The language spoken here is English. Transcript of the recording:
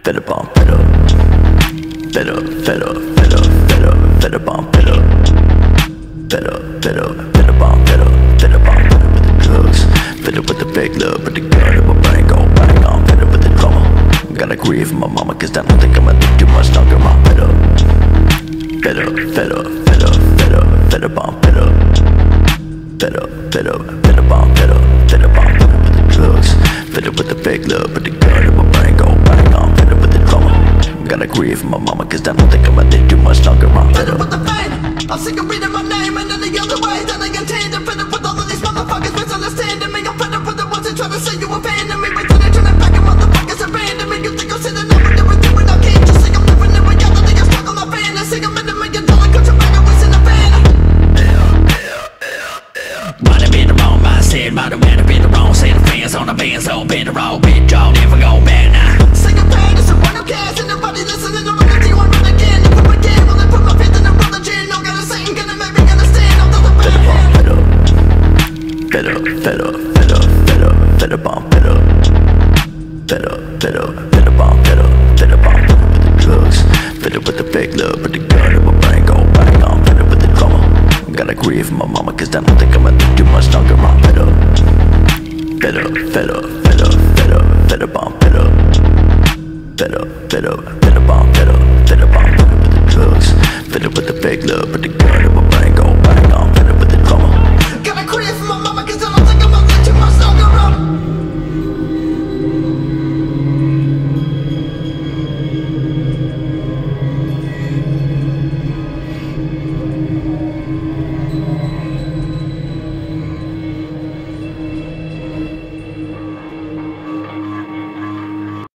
fed up on fed up, fed up, fed up, fed up, fed up, fed up on fed up, fed up, fed up, fed up on fed up, fed up on fed up with the drugs, fed up with the fake love, but the gun in my brain go bang on, fed up with the drama. Gotta grieve my mama, cause I don't think I'ma live too much longer. I'm fed up, fed up, fed up, fed up, fed up, fed up on fed up, fed up, fed up, fed up on fed up, fed up on fed up with the drugs, fed up with the fake love, but the gun in my brain go bang on, fed up with the drama. Gotta grieve my mama, cause I don't think I'ma live too much longer. I'm fed up with the pain. I'm sick of reading my name and any other way that I contain. I'm fed up with all of these motherfuckers misunderstanding me. I'm fed up with the ones that try to say you abandon me. Wait till they turn it back and motherfuckers abandon me. You think I'm sitting up and never doing I can't just see I'm living in reality. I'm stuck on my fantasy. I'm in $1 million country back and was in a van. Might have been the wrong mindset, might have been the wrong set of fans on the band, so been the wrong bitch, y'all never go back now. Sing a pain, it's a one who cares, and nobody listening to look at you and run again. You put my game, well I put my faith in the religion. No gotta say, gonna make me understand. I'm the fed up on fed up, fed up, fed up, fed up, fed up, fed up on fed up, fed up, fed up, fed up on fed up, fed up on fed up with the drugs, fed up with the fake love, but the gun in my brain go bang on, fed up with the drama. Gotta grieve my mama, cause I don't think I'ma live too much longer. I'm fed up, fed up, fed up, fed up, fed up, fed up on fed up, fed up, fed up, fed up on fed up, fed up on fed up with the drugs, fed up with the fake love, but the gun in my